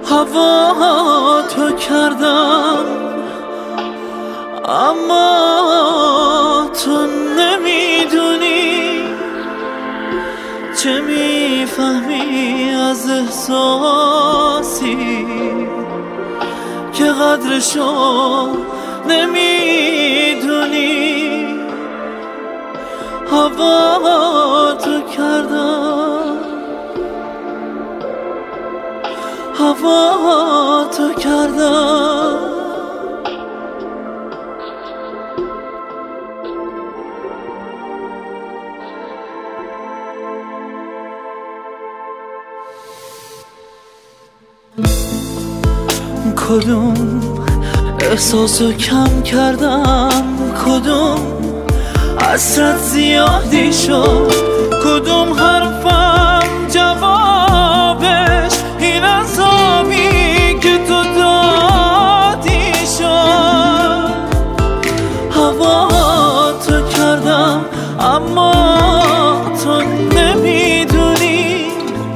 هوا تو کردم اما تو نمیدونی چه میفهمی از احساسی که قدرشو نمیدونی. هوا تو کردم، هوا تو کردم. کدوم احساسو کم کردم، کدوم حسرت زیادی شد، کدوم حرفم جوابش این عذابی که تو دادی شد. هوا تو کردم اما تو نمیدونی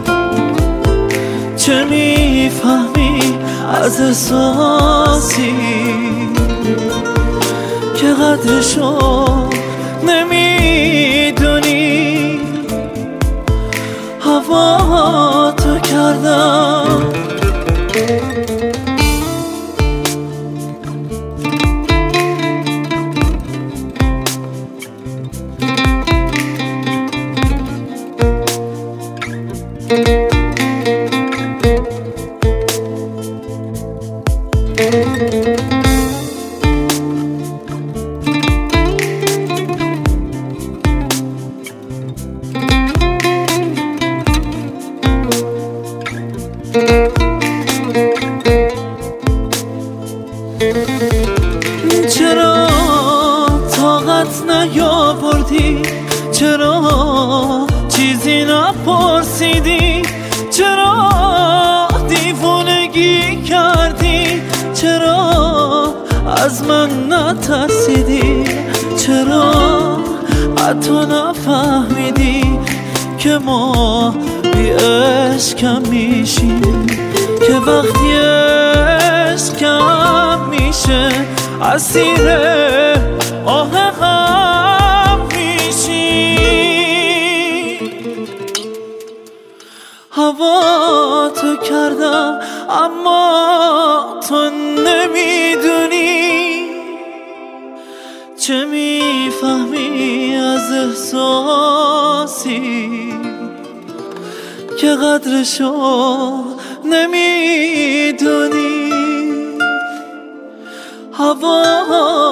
چه میفهمی از احساسی که قدرشو نمیدونی. هوا تو کردم. چرا طاقت نیاوردی؟ چرا چیزی نپرسیدی؟ چرا دیوونگی کردی؟ چرا از من نترسیدی؟ چرا حتی نفهمیدی که ما بی عشقم میشیم، که وقتی عشقم میشه اسیر آه غم میشی. هوا تو کردم اما تو نمیدونی چه میفهمی از احساسی که قدرشو نمیدونی. هوا